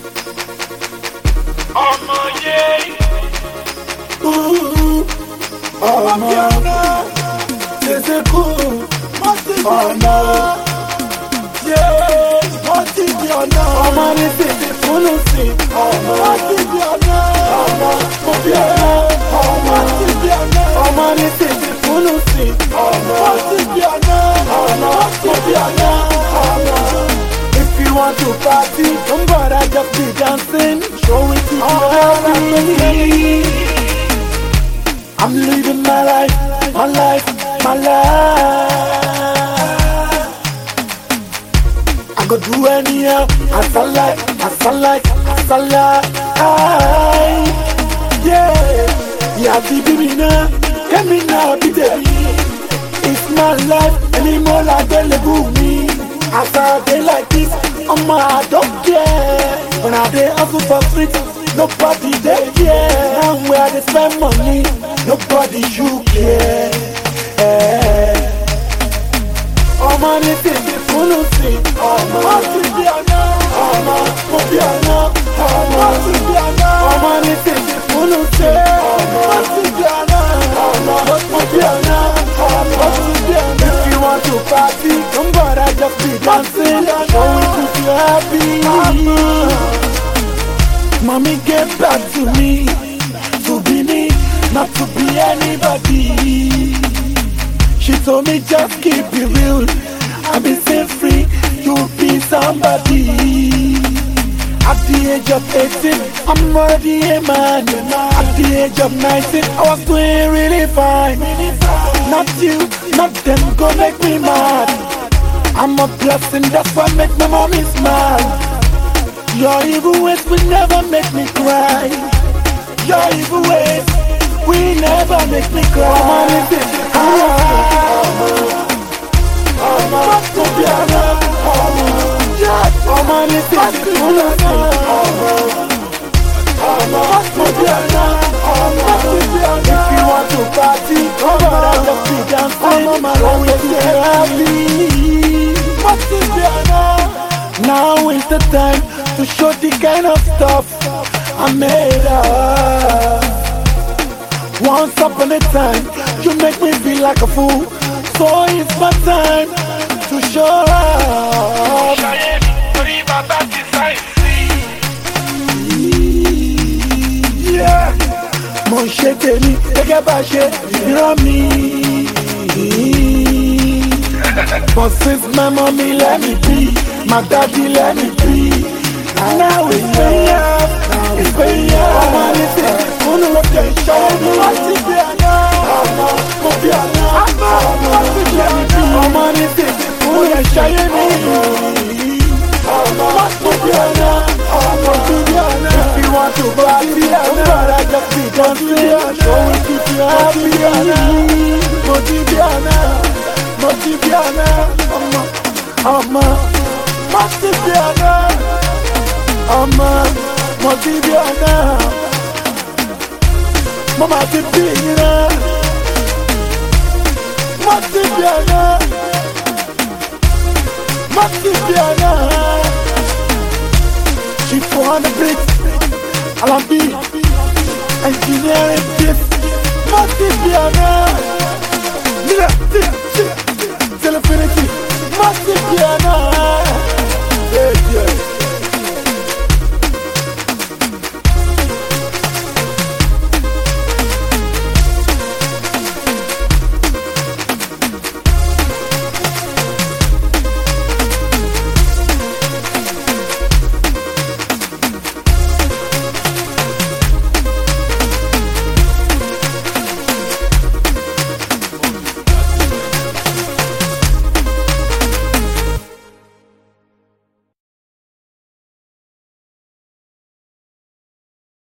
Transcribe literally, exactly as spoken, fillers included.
ọmọ yé. ọmọ ṣẹṣẹ kú ọ̀nà yé wọ́n ti di ọ̀nà ọmọ ní tètè fúnú sí ọmọ wọ́n ti di ọ̀nà ọmọ mo bí ọ̀nà ọmọ ti di ọ̀nà ọmọ ní tètè fúnú sí ọmọ wọ́n ti di ọ̀nà ọmọ mo bí ọ̀nà ọmọ. If you want to party, don't bother, just be dancing. Show it to you happy. I'm living my life, my life, my life. I go do anyhow, as I like, as I like, as I like. Yeah, yeah, baby, me now, get me now, baby. It's my life, anymore like the me. As I day like this, I'm I don't care. When I day hustle for street, nobody they care. And where they spend money, nobody you care. Oh man, it's in the full thing. Oh man, it's in the honor. Oh man, it's in the honor. Oh man, it's in the honor. Oh man, it's in the full thing. Oh man, it's in the honor. Oh man, it's in the honor. Oh man, it's in the honor. If you want to party, don't bother, just be dancing. Show it if you're happy. Mommy, get back to me. To be me, not to be anybody. She told me just keep it real. I've been set free, you'll be somebody. At the age of eighteen, I'm already a man. At the age of nineteen, I was doing really fine. Not you, not them, go make me mad. I'm a blessing, that's why make my mommy smile. Your evil ways will never make me cry. Your evil ways will never make me cry. I'm a Tobiana. I'm a Tobiana. If you want to party, come on, just be dancing. I'm always happy. Now is the time to show the kind of stuff I made up. Once upon a time, you make me feel like a fool. So it's my time to show up. Yeah, mon chéri, gẹ́gẹ́ bá ṣe ìran mi. But since my mommy let me be, my daddy let me be. Now it's paying up, it's paying up. I'm on it, on the location. I'm on it, I'm on it, I'm on it, on the shine me. I'm on it, if you want to party, I'm gonna just be dancing. Show it if you're happy. Motiviana, Motiviana, I'm a, I'm a, Motiviana. Ọmọ Motiviana, mama ti bí iná. Motiviana, Motiviana. She four hundred bricks, Alambi, engineering tips. Motiviana, Mira, till infinity. Motiviana, yeah, yeah.